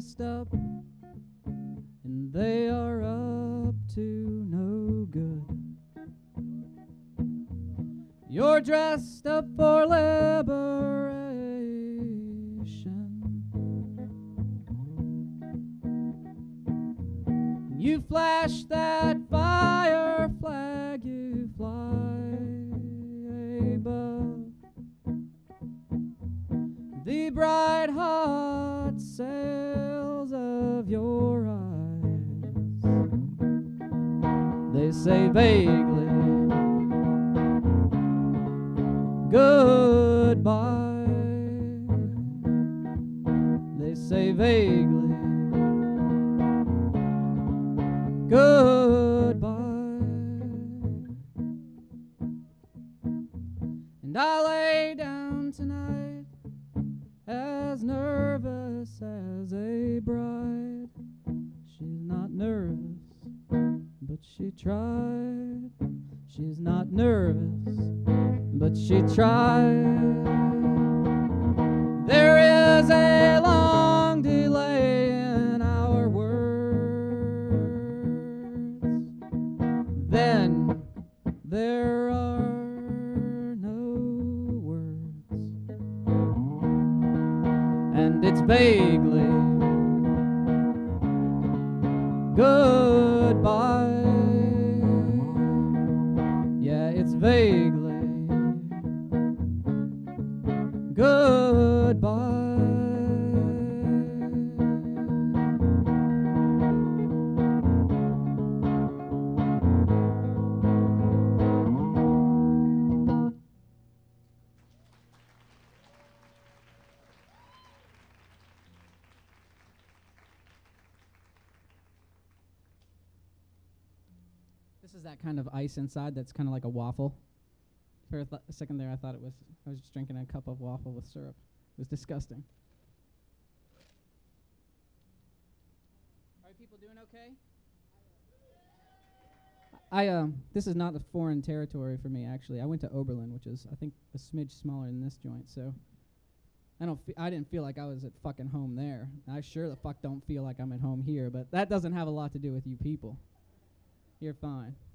dressed up, and they are up to no good. You're dressed up for liberation. You flash that fire flag, you fly above the bright hot sails of your eyes. They say vaguely goodbye. They say vaguely goodbye. And I lay down tonight as nervous as a bride. She's not nervous, but she tried. She's not nervous, but she tried. There is a long delay in our words. Then there are no words. And it's vaguely goodbye. Yeah, it's vaguely goodbye. This is that kind of ice inside that's kind of like a waffle. For a second there, I thought I was just drinking a cup of waffle with syrup. It was disgusting. Are people doing okay? This is not a foreign territory for me, actually. I went to Oberlin, which is, I think, a smidge smaller than this joint, so I didn't feel like I was at fucking home there. I sure the fuck don't feel like I'm at home here, but that doesn't have a lot to do with you people. You're fine.